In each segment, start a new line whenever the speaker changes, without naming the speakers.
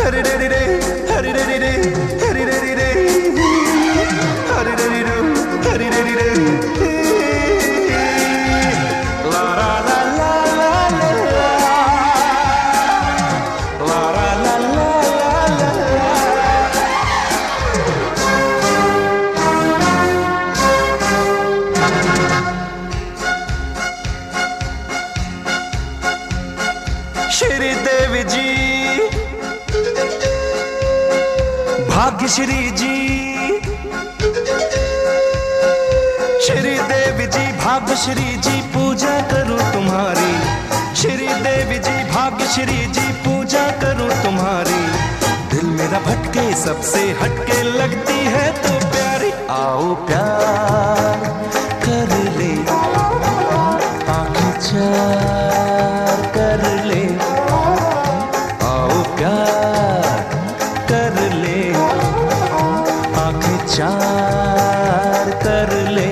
हरे रे रे हरे रे रे हरे रे रे हरे रे रे हरे रे रे ला ला ला ला ला ला ला ला ला ला। श्री देवी जी भाग्यश्री जी, श्री देवी जी भाग्यश्री जी पूजा करूं तुम्हारी। श्री देवी जी भाग्यश्री जी पूजा करूं तुम्हारी। दिल मेरा भटके सबसे हटके लगती है तो प्यारी। आओ प्यार कर ले आंखें चार कर ले। आओ प्यार कर ले आंखें चार कर ले।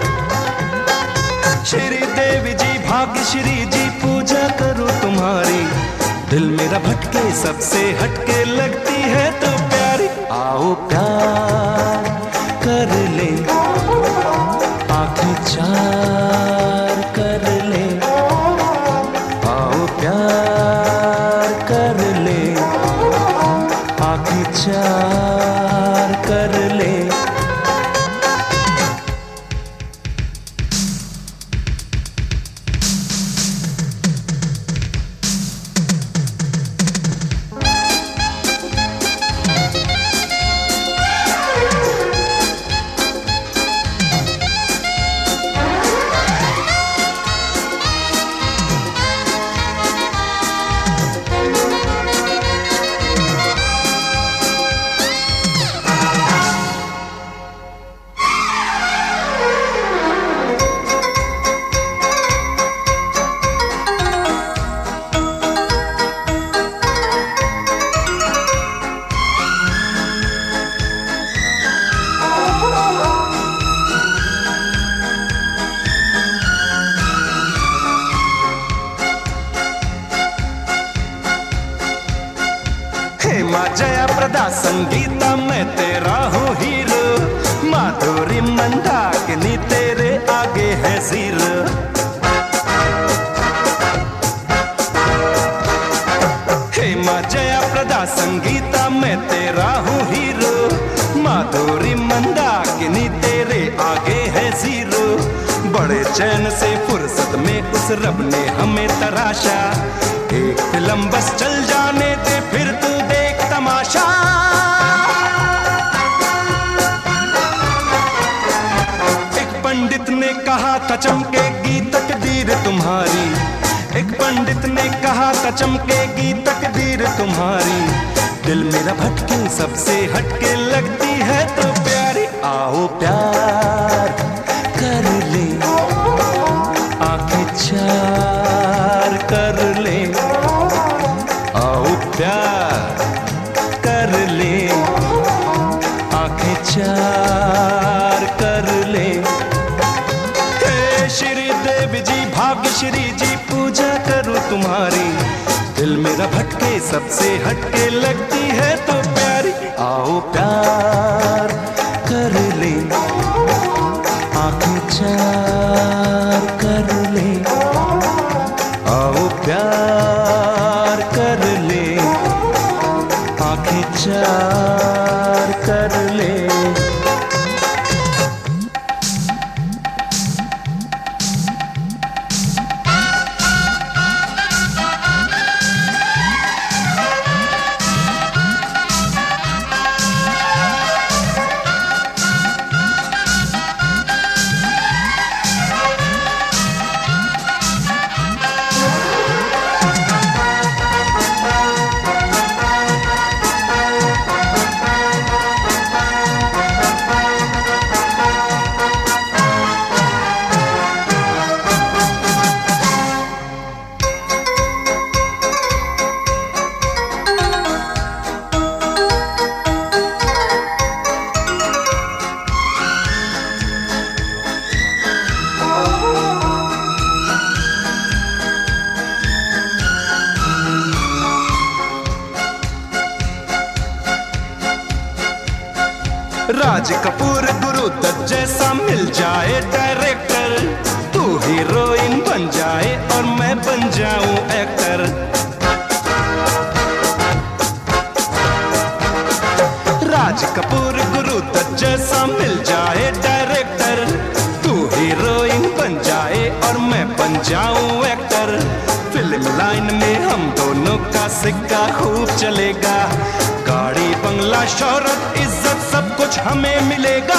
श्री देवी जी भाग्यश्री जी पूजा करूं तुम्हारी। दिल मेरा भटके सबसे हटके लगती है तो प्यारी। आओ प्यार कर ले आंखें चार कर ले। आओ प्यार कर ले आंखें चार कर ले। माँ जया प्रदा संगीता मैं तेरा हूँ हीरो। माधुरी मंदाकिनी तेरे आगे है जीरो। हे माँ जया प्रदा संगीता मैं तेरा हूँ हीरो। माधुरी मंदाकिनी तेरे आगे है जीरो। बड़े चैन से फुर्सत में उस रब ने हमें तराशा। एक फिल्म बस चल जाने दे फिर तू देख तमाशा। एक पंडित ने कहा था चमकेगी तकदीर तुम्हारी। एक पंडित ने कहा था चमकेगी तकदीर तुम्हारी। दिल मेरा भटके सबसे हटके लगती है तो प्यारी। आओ प्यार कर ले आंखें चार कर ले। आओ प्यार कर ले आंखें चार कर ले। हे श्री देवी जी भाग्यश्री जी पूजा करूं तुम्हारी। दिल मेरा भटके सबसे हटके लगती है तो प्यारी। आओ प्यार कर ले आंखें चार कर ले। आओ प्यार कर ले आंखें चार कर ले। राज कपूर गुरु दत्त जैसा मिल जाए डायरेक्टर, तू हीरोइन बन जाए और मैं बन जाऊं एक्टर। राज कपूर गुरु दत्त जैसा मिल जाए डायरेक्टर, तू हीरोइन बन जाए और मैं बन जाऊं एक्टर। फिल्म लाइन में हम दोनों का सिक्का खूब चलेगा, गाड़ी बंगला शौहरत इज्जत सब कुछ हमें मिलेगा।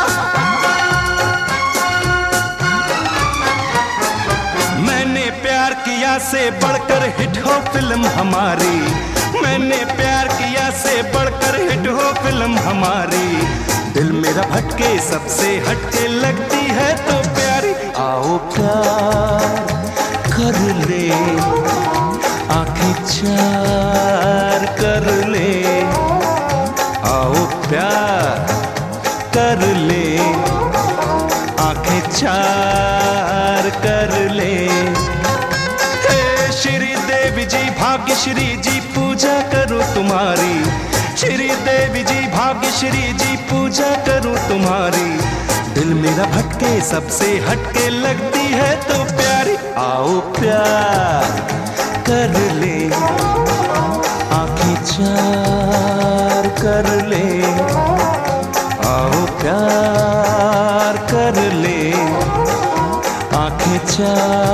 मैंने प्यार किया से बढ़कर हिट हो फिल्म हमारी, मैंने प्यार किया से बढ़कर हिट हो फिल्म हमारी। दिल मेरा भटके सबसे हटके लगती है तो प्यारी। आओ प्यार कर ले, आंखें चार कर ले, आओ प्यार कर ले, आंखें चार कर ले। हे श्री देवी जी भाग्यश्री जी पूजा करूं तुम्हारी, श्री देवी जी भाग्यश्री जी पूजा करूं तुम्हारी। दिल मेरा भटके सबसे हटके लगती है तो प्यारी। आओ प्यार कर ले, आंखें चार कर ले, आओ प्यार कर ले, आंखें चार